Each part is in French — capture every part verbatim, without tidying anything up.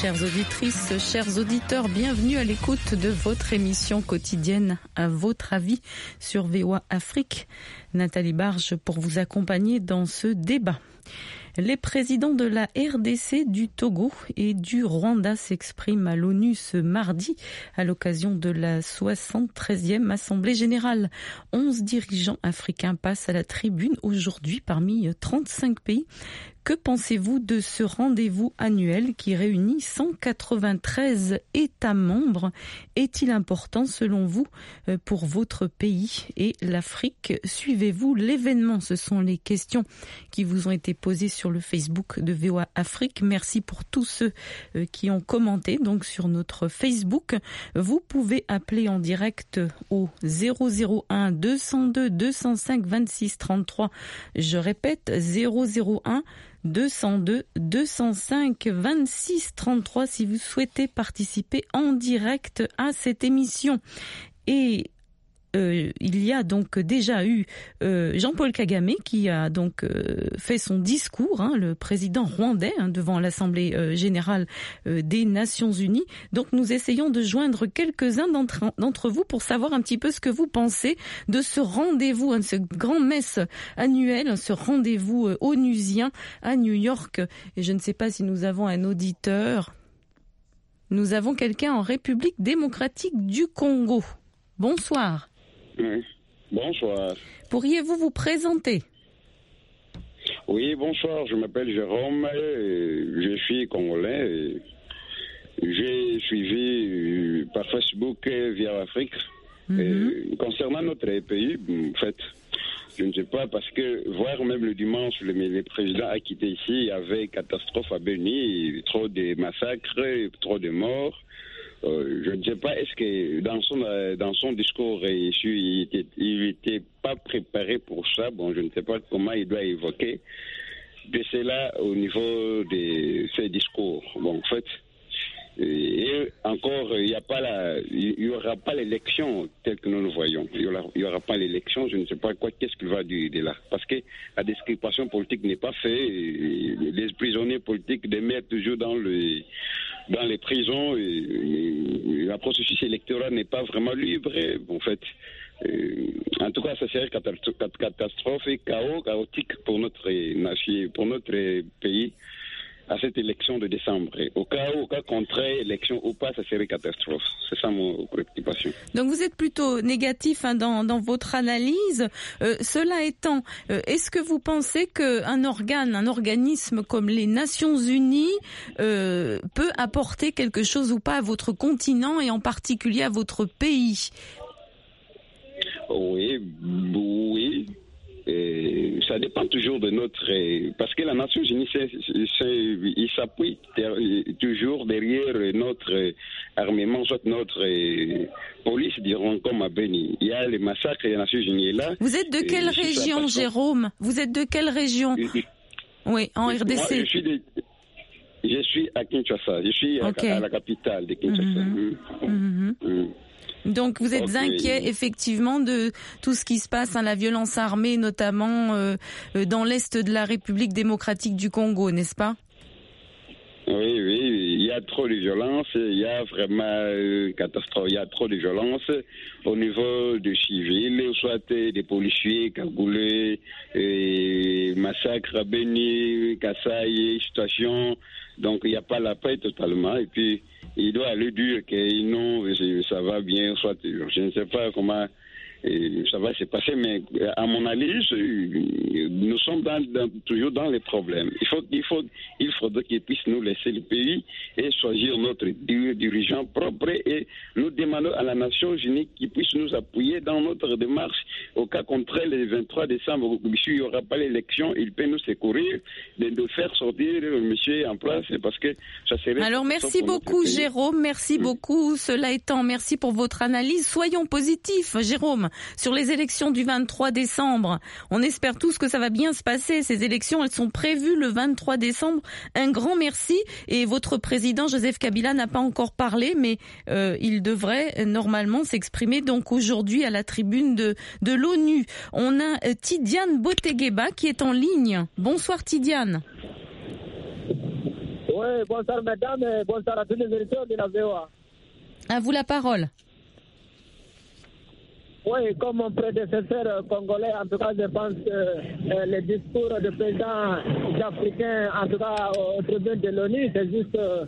Chères auditrices, chers auditeurs, bienvenue à l'écoute de votre émission quotidienne à votre avis sur V O A Afrique. Nathalie Barge pour vous accompagner dans ce débat. Les présidents de la R D C, du Togo et du Rwanda s'expriment à l'ONU ce mardi à l'occasion de la soixante-treizième Assemblée générale. onze dirigeants africains passent à la tribune aujourd'hui parmi trente-cinq pays. Que pensez-vous de ce rendez-vous annuel qui réunit cent quatre-vingt-treize États membres? Est-il important selon vous pour votre pays et l'Afrique? Suivez-vous l'événement? Ce sont les questions qui vous ont été posées sur le Facebook de V O A Afrique. Merci pour tous ceux qui ont commenté donc sur notre Facebook. Vous pouvez appeler en direct au zéro zéro un deux cent deux deux cent cinq vingt-six trente-trois. Je répète, zéro zéro un deux cent deux deux cent cinq vingt-six trente-trois si vous souhaitez participer en direct à cette émission. Et Euh, il y a donc déjà eu euh, Jean-Paul Kagame qui a donc euh, fait son discours, hein, le président rwandais, hein, devant l'Assemblée euh, générale euh, des Nations Unies. Donc nous essayons de joindre quelques-uns d'entre, d'entre vous pour savoir un petit peu ce que vous pensez de ce rendez-vous, hein, de ce grand messe annuel, ce rendez-vous euh, onusien à New York. Et je ne sais pas si nous avons un auditeur. Nous avons quelqu'un en République démocratique du Congo. Bonsoir. Oui. Bonsoir. Pourriez-vous vous présenter? Oui, bonsoir. Je m'appelle Jérôme. Je suis congolais. J'ai suivi par Facebook via l'Afrique. Mm-hmm. Concernant notre pays, en fait, je ne sais pas, parce que voir même le dimanche, le, le président a quitté ici, il y avait catastrophe à Beni, trop de massacres, trop de morts. Euh, je ne sais pas, est-ce que dans son, euh, dans son discours, il n'était il était pas préparé pour ça. Bon, je ne sais pas comment il doit évoquer de cela au niveau de ses discours. Bon, en fait, et encore, il n'y a pas la, il y aura pas l'élection telle que nous le voyons. Il n'y aura, aura pas l'élection, je ne sais pas quoi, qu'est-ce qu'il va dire de là. Parce que la description politique n'est pas faite. Les prisonniers politiques demeurent toujours dans le, dans les prisons. Le processus électoral n'est pas vraiment libre. En fait, en tout cas, ça serait catastrophe et chaos, chaotique pour notre nation, pour notre pays. À cette élection de décembre. Au cas où, au cas contraire, élection ou pas, ça serait catastrophe. C'est ça mon préoccupation. Donc vous êtes plutôt négatif hein, dans, dans votre analyse. Euh, cela étant, euh, est-ce que vous pensez qu'un organe, un organisme comme les Nations Unies euh, peut apporter quelque chose ou pas à votre continent et en particulier à votre pays? Oui, oui. Et ça dépend toujours de notre... Parce que la Nations Unies, c'est, c'est, il s'appuie toujours derrière notre armement, soit notre police, diront, comme à Beni. Il y a les massacres des Nations Unies là. Vous êtes de quelle région, Jérôme? Vous êtes de quelle région? Oui, en R D C. Moi, je suis de... Je suis à Kinshasa. Je suis okay. à, à la capitale de Kinshasa. Mm-hmm. Mm-hmm. Mm-hmm. Donc vous êtes okay. inquiet effectivement de tout ce qui se passe, hein, la violence armée notamment euh, dans l'est de la République démocratique du Congo, n'est-ce pas? Oui, oui, il y a trop de violence, il y a vraiment euh, catastrophe, il y a trop de violence au niveau des civils, soit des policiers, cagoulés, massacres à Beni, Kasaï, situation. Donc il n'y a pas la paix totalement. Et puis il doit aller dire que non, ça va bien, soit je ne sais pas comment ça va se passer, mais à mon analyse, nous sommes dans, dans, toujours dans les problèmes. Il faut, il faut, il faudrait qu'ils puissent nous laisser le pays et choisir notre dirigeant propre et nous demandons à la Nation Unie qu'ils puissent nous appuyer dans notre démarche. Au cas contraire, le vingt-trois décembre, s'il n'y aura pas l'élection, il peut nous secourir de, de faire sortir le monsieur en place parce que ça serait... Alors merci beaucoup Jérôme, merci mmh. beaucoup. Cela étant, merci pour votre analyse. Soyons positifs, Jérôme. Sur les élections du vingt-trois décembre, on espère tous que ça va bien se passer. Ces élections, elles sont prévues le vingt-trois décembre. Un grand merci. Et votre président, Joseph Kabila, n'a pas encore parlé, mais euh, il devrait normalement s'exprimer donc aujourd'hui à la tribune de, de l'ONU. On a euh, Tidiane Botegueba qui est en ligne. Bonsoir Tidiane. Oui, bonsoir mesdames et bonsoir à tous les auditeurs de la V O A. À vous la parole. Oui, comme mon prédécesseur congolais, en tout cas, je pense que euh, le discours du président africain, en tout cas au tribunal de l'ONU, c'est juste euh,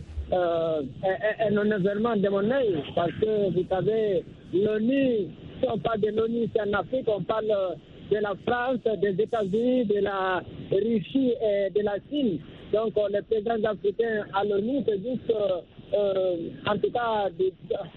un, un événement de mon œil, parce que vous savez, l'ONU, si on parle de l'ONU, c'est en Afrique, on parle de la France, des États-Unis, de la Russie et de la Chine. Donc, euh, les présidents africains à l'ONU, c'est juste, euh, euh, en tout cas, de,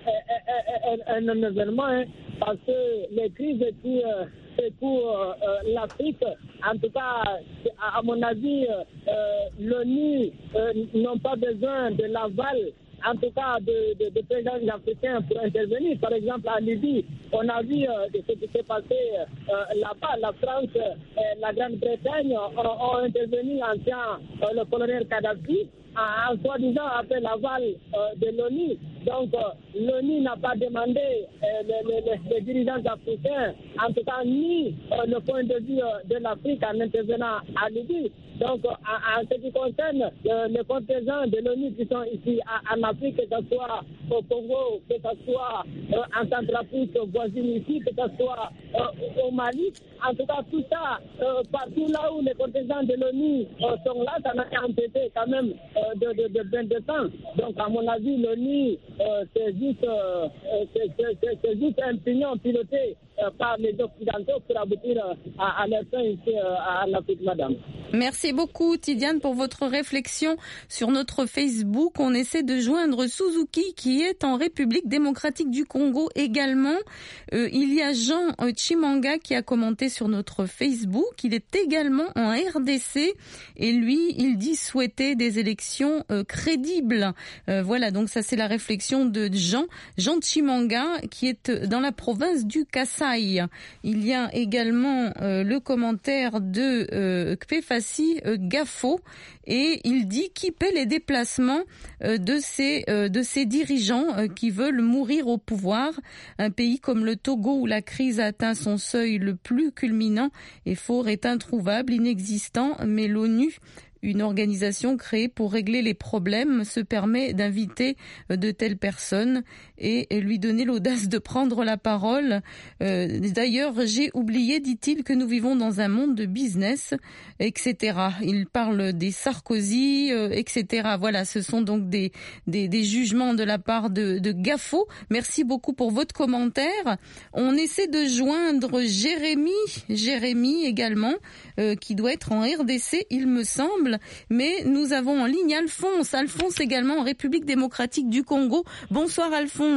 un, un, un événement, hein, parce que les crises qui euh, secouent euh, l'Afrique, en tout cas, à mon avis, euh, l'ONU euh, n'ont pas besoin de l'aval, en tout cas, de, de, de présidents africains pour intervenir. Par exemple, en Libye, on a vu euh, ce qui s'est passé euh, là-bas. La France et la Grande-Bretagne ont, ont intervenu en tiant euh, le colonel Kadhafi, en, en soi-disant après l'aval euh, de l'ONU. Donc, euh, l'ONU n'a pas demandé euh, les, les, les dirigeants africains, en tout cas, ni euh, le point de vue euh, de l'Afrique en intervenant à Libye. Donc, en, en ce qui concerne euh, les contingents de l'ONU qui sont ici à, en Afrique, que ce soit au Congo, que ce soit euh, en Centrafrique voisine ici, que ce soit euh, au Mali, en tout cas, tout ça, euh, partout là où les contingents de l'ONU euh, sont là, ça n'a pas empêché quand même euh, de, de, de bien de temps. Donc, à mon avis, l'ONU, euh, c'est juste, euh, c'est, c'est, c'est, c'est juste un pignon piloté euh, par les Occidentaux pour aboutir euh, à, à leur fin ici euh, en Afrique, madame. Merci beaucoup Tidiane pour votre réflexion sur notre Facebook. On essaie de joindre Suzuki qui est en République démocratique du Congo également. Euh, il y a Jean Chimanga qui a commenté sur notre Facebook. Il est également en R D C et lui, il dit souhaiter des élections euh, crédibles. Euh, voilà, donc ça c'est la réflexion de Jean. Jean Chimanga qui est dans la province du Kasaï. Il y a également euh, le commentaire de euh, Kpefasi euh, Gafo et il dit qui paie les déplacements euh, de ces euh, de ces dirigeants euh, qui veulent mourir au pouvoir. Un pays comme le Togo où la crise a atteint son seuil le plus culminant et fort est introuvable, inexistant, mais l'ONU, une organisation créée pour régler les problèmes, se permet d'inviter de telles personnes et lui donner l'audace de prendre la parole. Euh, d'ailleurs, j'ai oublié, dit-il, que nous vivons dans un monde de business, et cetera. Il parle des Sarkozy, euh, et cetera. Voilà, ce sont donc des, des, des jugements de la part de, de Gafo. Merci beaucoup pour votre commentaire. On essaie de joindre Jérémy, Jérémy également, euh, qui doit être en R D C, il me semble. Mais nous avons en ligne Alphonse. Alphonse également en République démocratique du Congo. Bonsoir Alphonse.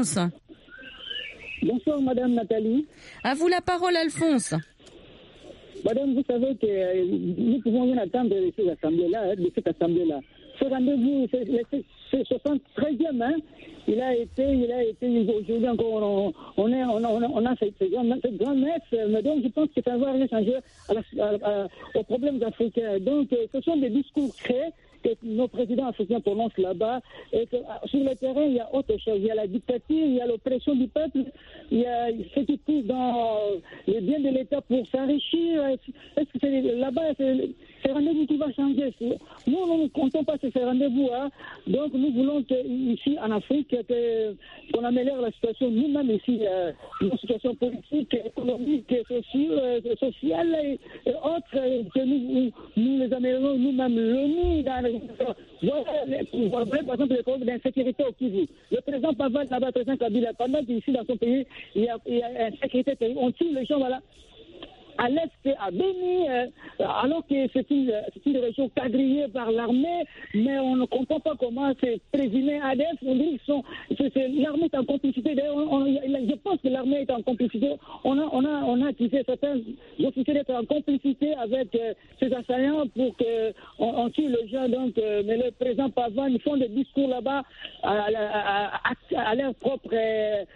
Bonsoir Madame Nathalie. À vous la parole Alphonse. Madame, vous savez que euh, nous pouvons rien attendre de cette assemblée-là, de cette assemblée-là. Ce rendez-vous, c'est le soixante-treizième, hein. Il a été, il a été, aujourd'hui encore, on, on, est, on, a, on a cette, cette grande messe, mais donc je pense que ça va rien changer à la, à, à, aux problèmes africains. Donc, ce sont des discours créés que nos présidents africains prononcent là-bas, et que sur le terrain, il y a autre chose. Il y a la dictature, il y a l'oppression du peuple, il y a ce qui pousse dans les biens de l'État pour s'enrichir. Est-ce que c'est là-bas, c'est ce rendez-vous qui va changer? Nous, nous ne comptons pas sur ces rendez-vous. Hein. Donc, nous voulons que, ici, en Afrique, que, qu'on améliore la situation nous-mêmes ici, euh, nos situations politiques, économiques, sociales, euh, sociales et, et autres, que nous, nous les améliorons nous-mêmes. L'ONU, dans les Voilà, par exemple, les problèmes d'insécurité au Kivu. Le président Pavard, là-bas, le président Kabila, pendant qu'ici, dans son pays, il y a, il y a insécurité, on tue les gens, voilà, à l'est, à Béni, euh, alors que c'est une, c'est une région quadrillée par l'armée, mais on ne comprend pas comment c'est présumé A D F. On dit qu'ils sont, c'est, c'est, l'armée est en complicité. D'ailleurs, on, on, je pense que l'armée est en complicité. On a, on a, on a accusé certains officiers d'être en complicité avec euh, ces assaillants pour qu'on on tue les gens. Donc, euh, mais le président Pavard, ils font des discours là-bas à, à, à, à, à leur propre, euh,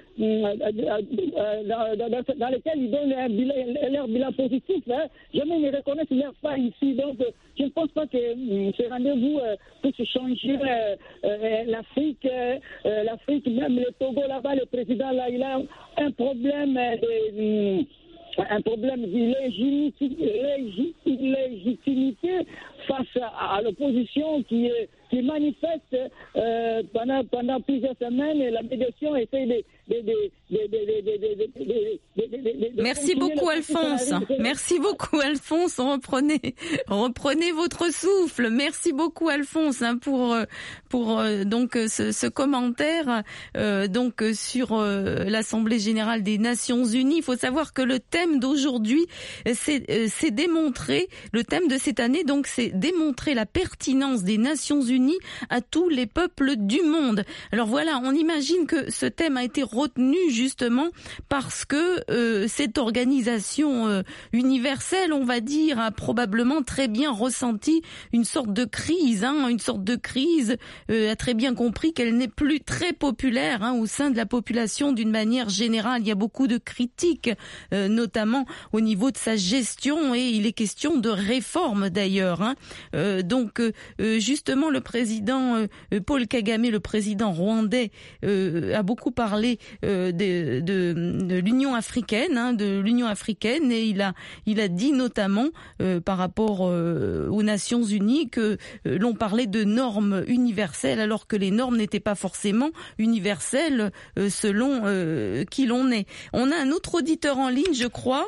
dans, dans, dans, dans lesquels ils donnent un bilan, leur bilan positif, hein. Jamais ils ne reconnaissent leur pas ici. Donc, je ne pense pas que euh, ce rendez-vous euh, puisse changer euh, euh, l'Afrique. Euh, L'Afrique, même le Togo là-bas, le président là, il a un problème de... Euh, un problème d'illégitimité face à, à l'opposition qui, est, qui manifeste euh, pendant, pendant plusieurs semaines et la médiation essaie de... de, de, de, de, de, de, de, de, de, de Merci beaucoup Alphonse. Merci beaucoup Alphonse. Reprenez, reprenez votre souffle. Merci beaucoup Alphonse hein, pour pour euh, donc ce, ce commentaire euh, donc sur euh, l'Assemblée générale des Nations Unies. Il faut savoir que le thème d'aujourd'hui, c'est euh, c'est démontrer le thème de cette année. Donc c'est démontrer la pertinence des Nations Unies à tous les peuples du monde. Alors voilà, on imagine que ce thème a été retenu justement parce que euh, cette organisation euh, universelle, on va dire, a probablement très bien ressenti une sorte de crise, hein, une sorte de crise, euh, a très bien compris qu'elle n'est plus très populaire hein, au sein de la population d'une manière générale. Il y a beaucoup de critiques, euh, notamment au niveau de sa gestion, et il est question de réforme d'ailleurs. Hein. Euh, donc euh, justement, le président euh, Paul Kagame, le président rwandais, euh, a beaucoup parlé euh, de, de, de l'Union africaine, hein, de l'Union africaine, et il a, il a dit notamment euh, par rapport euh, aux Nations Unies que euh, l'on parlait de normes universelles, alors que les normes n'étaient pas forcément universelles euh, selon euh, qui l'on est. On a un autre auditeur en ligne, je crois.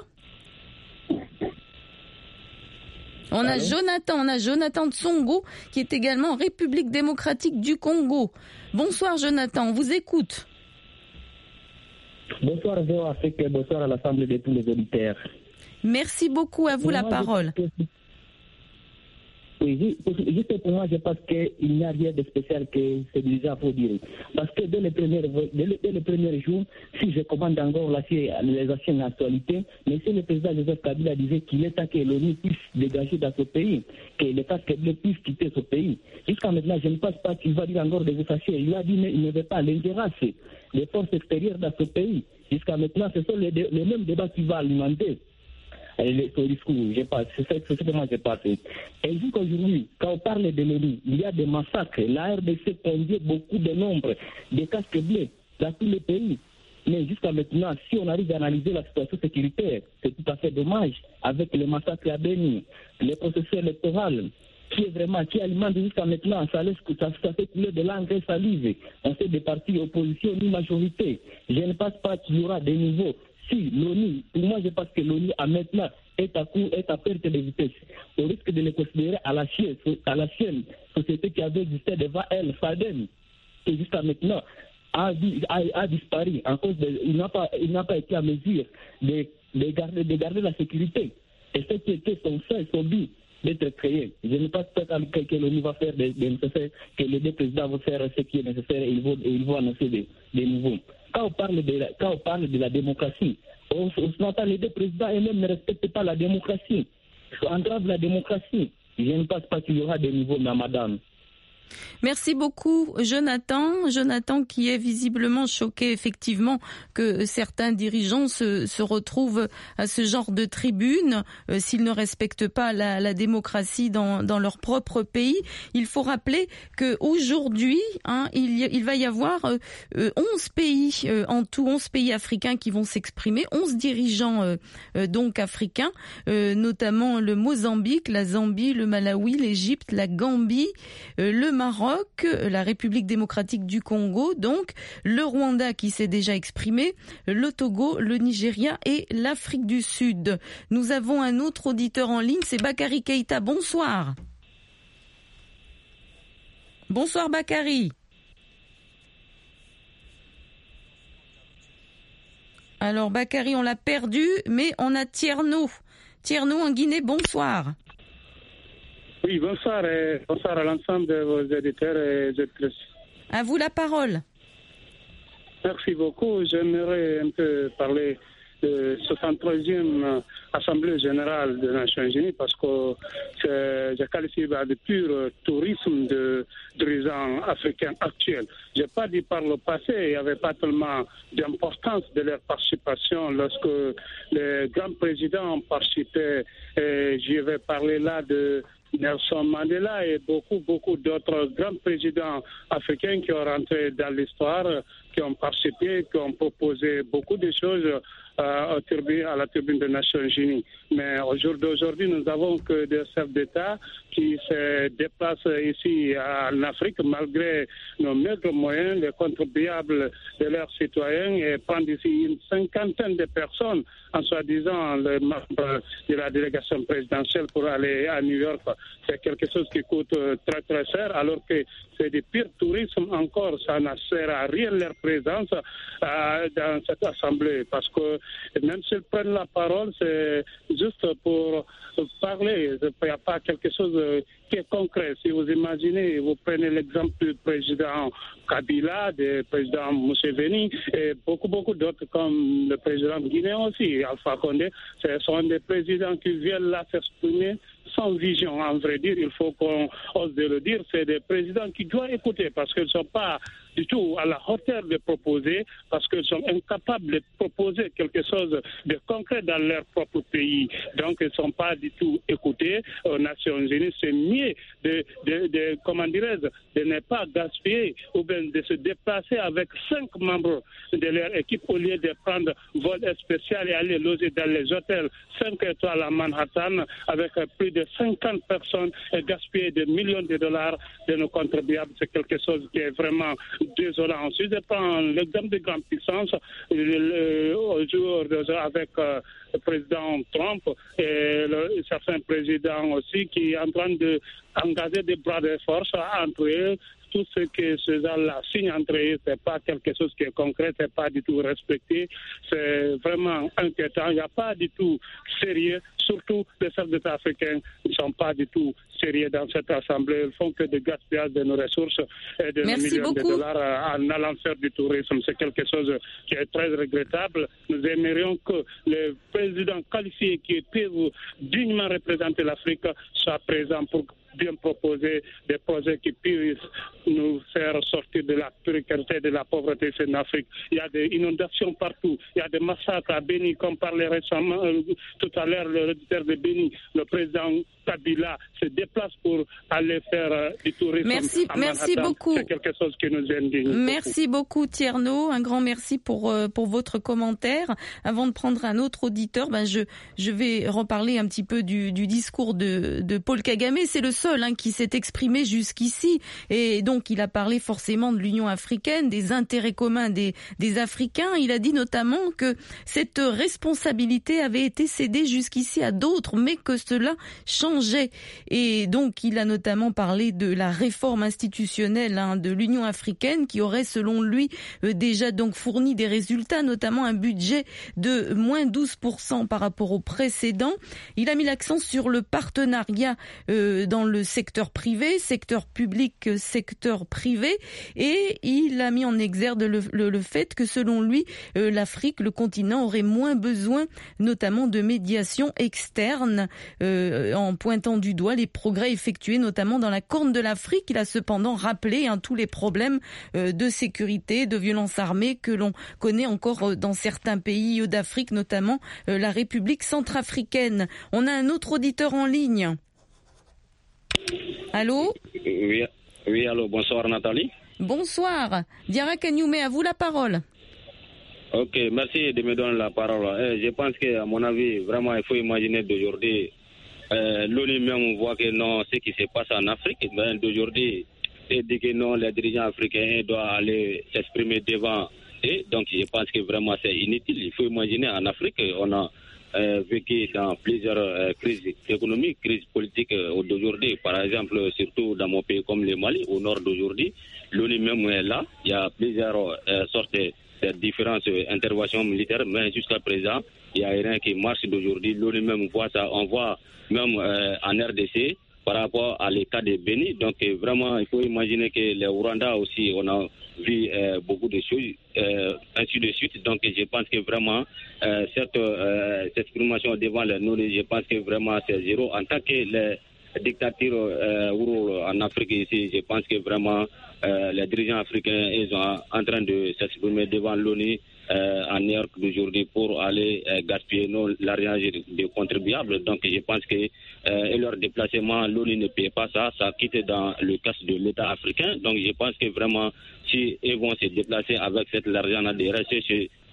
On a Jonathan, on a Jonathan Tsongo, qui est également en République démocratique du Congo. Bonsoir Jonathan, on vous écoute. Bonsoir V O A Afrique, bonsoir à l'Assemblée de tous les auditeurs. Merci beaucoup, à vous pour la moi, parole. Je... Oui, juste pour moi, je pense qu'il n'y a rien de spécial que c'est déjà pour dire. Parce que dès le premier, dès dès le premier jour, si je commande encore la, les anciennes actualités, mais si le président Joseph Kabila disait qu'il est temps que l'ONU puisse dégager dans ce pays, que l'État Kabila puisse quitter ce pays. Jusqu'à maintenant, je ne pense pas qu'il va dire encore des effacer. Il a dit qu'il ne veut pas l'ingérence des forces extérieures dans ce pays. Jusqu'à maintenant, ce sont les, les mêmes débats qui vont alimenter son discours. Je passe. C'est ce que moi j'ai passé. Et jusqu'aujourd'hui, quand on parle de l'ONU, il y a des massacres. La R D C conduit beaucoup de nombres de casques bleus dans tous les pays. Mais jusqu'à maintenant, si on arrive à analyser la situation sécuritaire, c'est tout à fait dommage avec les massacres à Béni, les processus électoraux, qui est vraiment, qui alimente jusqu'à maintenant, ça laisse que ça, ça fait couler de l'engrais salive. On fait des partis opposition ni majorité. Je ne pense pas qu'il y aura des niveaux. Si l'ONU, pour moi je pense que l'ONU a maintenant est à coup, est à perte de vitesse. On risque de les considérer à la chienne, à la chienne société qui avait existé devant elle, Fadem, qui jusqu'à maintenant a, a, a disparu en cause de, il n'a pas, il n'a pas été à mesure de, de garder, de garder la sécurité. Et ce qui était son sein, son but d'être créé. Je ne pense pas que, que l'ONU va faire des, des nécessaires, que les deux présidents vont faire ce qui est nécessaire et ils vont, et ils vont annoncer des, des nouveaux. Quand on parle de la, quand on parle de la démocratie, on, on entend les deux présidents eux-mêmes ne respectent pas la démocratie. Ils entravent la démocratie. Je ne pense pas qu'il y aura des niveaux, madame. Merci beaucoup Jonathan. Jonathan qui est visiblement choqué effectivement que certains dirigeants se, se retrouvent à ce genre de tribune euh, s'ils ne respectent pas la, la démocratie dans, dans leur propre pays. Il faut rappeler qu'aujourd'hui, hein, il, y, il va y avoir euh, onze pays, euh, en tout onze pays africains qui vont s'exprimer, onze dirigeants euh, euh, donc africains, euh, notamment le Mozambique, la Zambie, le Malawi, l'Égypte, la Gambie, euh, le Maroc, la République démocratique du Congo, donc le Rwanda qui s'est déjà exprimé, le Togo, le Nigeria et l'Afrique du Sud. Nous avons un autre auditeur en ligne, c'est Bakary Keïta. Bonsoir. Bonsoir Bakary. Alors Bakary, on l'a perdu, mais on a Tierno. Tierno en Guinée, bonsoir. Oui, bonsoir, et bonsoir à l'ensemble de vos éditeurs et éditrices. À vous la parole. Merci beaucoup. J'aimerais un peu parler de soixante-troisième Assemblée générale des Nations Unies parce que je qualifie de pur tourisme de dirigeants africains actuels. Je n'ai pas dit par le passé, il n'y avait pas tellement d'importance de leur participation lorsque les grands présidents ont participé. Et je vais parler là de Nelson Mandela et beaucoup, beaucoup d'autres grands présidents africains qui ont rentré dans l'histoire, qui ont participé, qui ont proposé beaucoup de choses euh, au turbine, à la turbine des Nations Unies. Mais au jour d'aujourd'hui, nous n'avons que des chefs d'État qui se déplacent ici en Afrique malgré nos maigres moyens, les contribuables de leurs citoyens, et prendre ici une cinquantaine de personnes, en soi-disant les membres de la délégation présidentielle pour aller à New York. C'est quelque chose qui coûte très très cher, alors que c'est du pire tourisme encore. Ça ne sert à rien leur présence euh, dans cette assemblée, parce que même s'ils prennent la parole, c'est juste pour parler. Il n'y a pas quelque chose qui est concret. Si vous imaginez, vous prenez l'exemple du président Kabila, du président Museveni et beaucoup, beaucoup d'autres comme le président guinéen aussi, Alpha Condé, ce sont des présidents qui viennent là s'exprimer sans vision. En vrai dire, il faut qu'on ose de le dire, c'est des présidents qui doivent écouter parce qu'ils ne sont pas du tout à la hauteur de proposer, parce qu'ils sont incapables de proposer quelque chose de concret dans leur propre pays. Donc, ils ne sont pas du tout écoutés aux Nations Unies. C'est mieux de, de, de, comment dirais-je, de ne pas gaspiller ou bien de se déplacer avec cinq membres de leur équipe au lieu de prendre vol spécial et aller loger dans les hôtels cinq étoiles à Manhattan avec plus de cinquante personnes et gaspiller des millions de dollars de nos contribuables. C'est quelque chose qui est vraiment désolant. Si je prends l'exemple de grande puissance, au jour avec euh, le président Trump et le, certains présidents aussi qui sont en train d'engager des bras de force entre eux. Tout ce que ces gens-là signent entre eux, ce n'est pas quelque chose qui est concret, ce n'est pas du tout respecté. C'est vraiment inquiétant. Il n'y a pas du tout sérieux. Surtout les chefs d'État africains ne sont pas du tout sérieux dans cette assemblée. Ils font que des gaspillages de nos ressources et de Merci nos millions beaucoup. de dollars en allant faire du tourisme. C'est quelque chose qui est très regrettable. Nous aimerions que les présidents qualifiés qui peuvent dignement représenter l'Afrique soient présents pour bien proposer des projets qui puissent nous faire sortir de la précarité, de la pauvreté en Afrique. Il y a des inondations partout, il y a des massacres à Béni, comme parlait récemment euh, tout à l'heure le rédacteur de Béni, le président Kabila se déplace pour aller faire euh, du tourisme. Merci, à merci Manhattan. beaucoup. C'est quelque chose qui nous indigne. Merci beaucoup Thierno, un grand merci pour euh, pour votre commentaire. Avant de prendre un autre auditeur, ben je je vais reparler un petit peu du du discours de de Paul Kagame. C'est le seul hein, qui s'est exprimé jusqu'ici, et donc il a parlé forcément de l'Union africaine, des intérêts communs des des Africains. Il a dit notamment que cette responsabilité avait été cédée jusqu'ici à d'autres, mais que cela changeait. Et donc il a notamment parlé de la réforme institutionnelle hein, de l'Union africaine qui aurait selon lui euh, déjà donc fourni des résultats, notamment un budget de moins douze pour cent par rapport au précédent. Il a mis l'accent sur le partenariat euh, dans le secteur privé, secteur public, secteur privé, et il a mis en exergue le, le, le fait que selon lui, euh, l'Afrique, le continent aurait moins besoin notamment de médiation externe, euh, en pointant du doigt les progrès effectués notamment dans la Corne de l'Afrique. Il a cependant rappelé hein, tous les problèmes euh, de sécurité, de violence armée que l'on connaît encore dans certains pays d'Afrique, notamment euh, la République centrafricaine. On a un autre auditeur en ligne. Allô ? Oui, oui, allô, bonsoir Nathalie. Bonsoir. Diarra Kanyume, à vous la parole. Ok, merci de me donner la parole. Eh, je pense qu'à mon avis, vraiment, il faut imaginer d'aujourd'hui, euh, l'ONU même voit que non, ce qui se passe en Afrique, ben, d'aujourd'hui, c'est dit que non, les dirigeants africains doivent aller s'exprimer devant. Et donc, je pense que vraiment, c'est inutile. Il faut imaginer en Afrique, on a Euh, vécu dans plusieurs euh, crises économiques, crises politiques euh, d'aujourd'hui. Par exemple, surtout dans mon pays comme le Mali, au nord d'aujourd'hui, l'ONU même est là. Il y a plusieurs euh, sortes de, de différentes euh, interventions militaires, mais jusqu'à présent, il n'y a rien qui marche d'aujourd'hui. L'ONU même voit ça. On voit même euh, en R D C par rapport à l'état de Béni. Donc euh, vraiment, il faut imaginer que les Rwanda aussi, on a vu euh, beaucoup de choses, euh, ainsi de suite. Donc je pense que vraiment, euh, cette, euh, cette exprimation devant les l'ONU, je pense que vraiment c'est zéro. En tant que les dictatures euh, en Afrique ici, je pense que vraiment euh, les dirigeants africains ils sont en train de s'exprimer devant l'ONU euh, en New York d'aujourd'hui pour aller euh, gaspiller l'argent des contribuables. Donc je pense que euh, leur déplacement, l'ONU ne paye pas ça, ça quitte dans le cas de l'État africain. Donc je pense que vraiment, si ils vont se déplacer avec cet argent de rester chez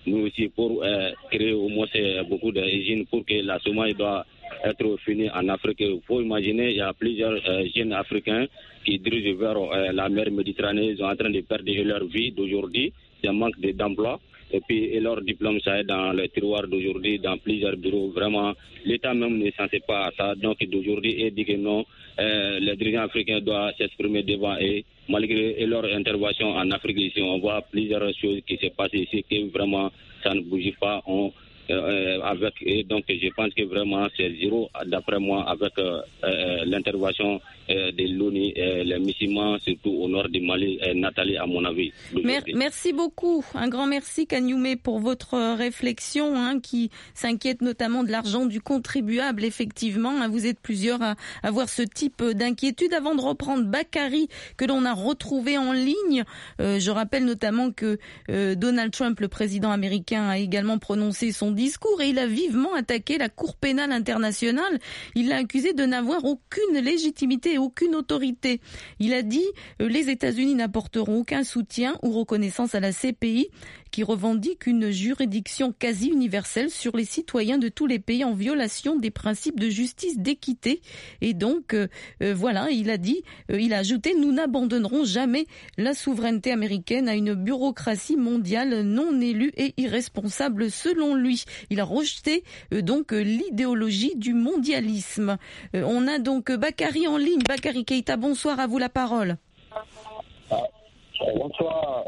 nous aussi, pour euh, créer au moins euh, beaucoup d'usines pour que la semence doit être finie en Afrique. Il faut imaginer, il y a plusieurs euh, jeunes Africains qui dirigent vers euh, la mer Méditerranée. Ils sont en train de perdre leur vie d'aujourd'hui. Il y a un manque d'emploi. Et puis, et leur diplôme, ça est dans les tiroirs d'aujourd'hui, dans plusieurs bureaux. Vraiment, l'État même ne s'en sait pas à ça. Donc, d'aujourd'hui, il dit que non, euh, les dirigeants africains doivent s'exprimer devant et malgré leur intervention en Afrique ici, on voit plusieurs choses qui se passent ici, que vraiment, ça ne bouge pas. On, Euh, avec et donc je pense que vraiment c'est zéro d'après moi avec euh, euh, l'intervention euh, de l'ONU, euh, les musulmans surtout au nord du Mali, euh, Nathalie à mon avis. Mer- merci beaucoup, un grand merci Kagnoumé pour votre réflexion hein, qui s'inquiète notamment de l'argent du contribuable effectivement. Hein, vous êtes plusieurs à avoir ce type d'inquiétude. Avant de reprendre Bakary que l'on a retrouvé en ligne, euh, je rappelle notamment que euh, Donald Trump, le président américain, a également prononcé son discours et il a vivement attaqué la Cour pénale internationale. Il l'a accusé de n'avoir aucune légitimité et aucune autorité. Il a dit euh, les États-Unis n'apporteront aucun soutien ou reconnaissance à la C P I qui revendique une juridiction quasi universelle sur les citoyens de tous les pays en violation des principes de justice, d'équité. Et donc, euh, euh, voilà, il a dit, euh, il a ajouté, nous n'abandonnerons jamais la souveraineté américaine à une bureaucratie mondiale non élue et irresponsable selon lui. Il a rejeté euh, donc euh, l'idéologie du mondialisme. Euh, on a donc euh, Bakary en ligne. Bakary Keïta, bonsoir, à vous la parole. Ah, bonsoir.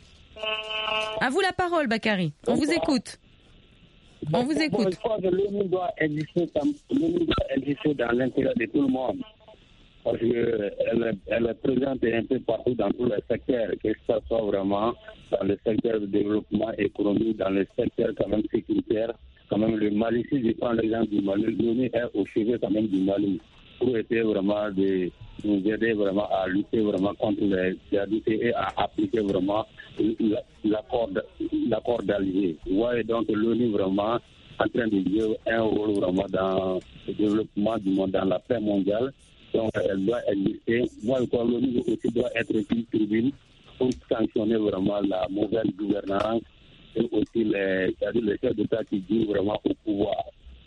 À vous la parole, Bakary. On vous écoute. On vous écoute. Bon, je l'ONU doit exister, l'ONU doit exister dans l'intérêt de tout le monde. Parce qu'elle elle est présente un peu partout dans tous les secteurs, que ce soit vraiment dans le secteur du développement économique, dans le secteur quand même sécuritaire. Quand même le Mali, si je prends l'exemple du Mali, l'ONU est au chevet quand même du Mali pour essayer vraiment de nous aider vraiment à lutter vraiment contre les djihadistes et à appliquer vraiment l'accord, l'accord d'Alger. Vous voyez donc l'ONU vraiment en train de jouer un rôle vraiment dans le développement du monde, dans la paix mondiale. Donc elle doit exister. Moi, je crois que l'ONU aussi doit être une tribune pour sanctionner vraiment la mauvaise gouvernance et aussi les, les chefs d'État qui jouent vraiment au pouvoir.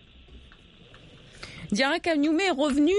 Diarra Kagnoumé est revenu.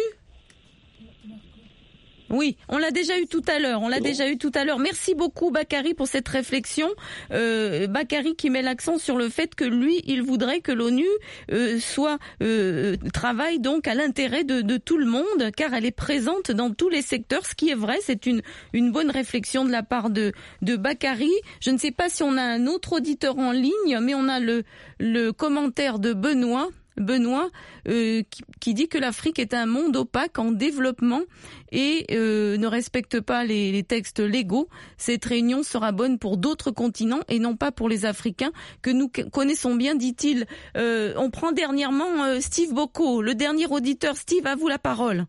Oui, on l'a déjà eu tout à l'heure. On l'a déjà eu tout à l'heure. Merci beaucoup, Bakary, pour cette réflexion. Euh, Bakary qui met l'accent sur le fait que lui, il voudrait que l'ONU euh, soit euh, travaille donc à l'intérêt de, de tout le monde, car elle est présente dans tous les secteurs. Ce qui est vrai, c'est une une bonne réflexion de la part de de Bakary. Je ne sais pas si on a un autre auditeur en ligne, mais on a le le commentaire de Benoît. Benoît euh, qui, qui dit que l'Afrique est un monde opaque en développement et euh, ne respecte pas les, les textes légaux. Cette réunion sera bonne pour d'autres continents et non pas pour les Africains que nous connaissons bien, dit-il. Euh, on prend dernièrement euh, Steve Boko, le dernier auditeur. Steve, à vous la parole.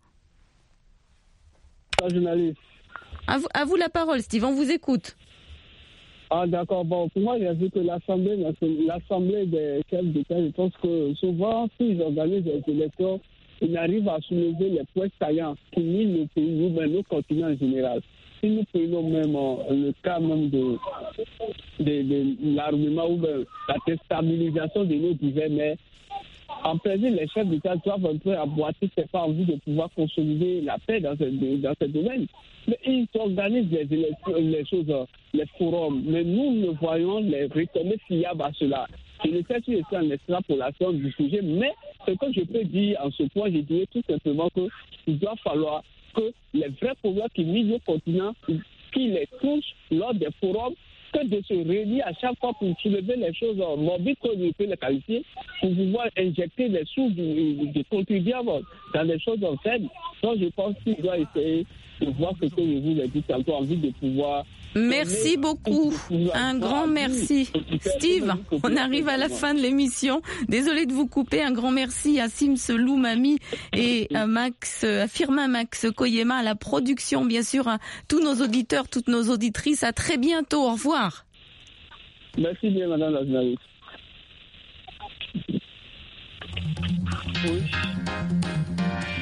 Journaliste. À vous, à vous la parole, Steve, on vous écoute. Ah d'accord, bon, pour moi, j'ai vu que l'Assemblée, l'Assemblée des chefs d'État, je pense que souvent, s'ils organisent des élections, ils arrivent à soulever les points saillants qui minent le pays, ou même le continent en général. Si nous prenons même euh, le cas même de, de, de l'armement ou de la déstabilisation de nos divers, mais en principe, les chefs d'État doivent un peu aboiter, c'est pas envie de pouvoir consolider la paix dans ce, dans ce domaine. Mais ils organisent les, les, les choses, les forums. Mais nous, nous voyons les retombées fiables à cela. Je ne sais si c'est en extrapolation du sujet, mais ce que je peux dire en ce point, je dirais tout simplement qu'il doit falloir que les vrais problèmes qui minent le continent, qui les touchent lors des forums, que de se réunir à chaque fois pour soulever les choses morbides, comme je peux les qualifier, pour pouvoir injecter les sous du, du contribuable dans les choses saines. Donc je pense qu'il doit essayer de voir ce que je vous ai dit tantôt, envie de pouvoir... Merci beaucoup. Un grand merci. Steve, on arrive à la fin de l'émission. Désolé de vous couper. Un grand merci à Sims Loumami et à Max, à Firmin Max Koyema, à la production, bien sûr, à tous nos auditeurs, toutes nos auditrices. À très bientôt. Au revoir. Merci bien, madame la journaliste. Oui.